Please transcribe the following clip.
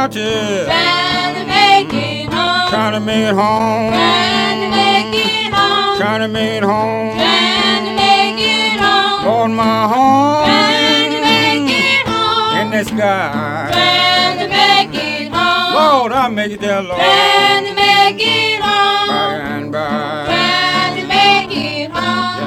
watches. Trying to make it home. Trying to make it home. Trying to make it home. Trying to make it home. Trying to make it home. Lord, my home Trying to make it home. in the sky. Trying to make it home. Lord, I'll make it there, Lord. Trying to make it home. By and by.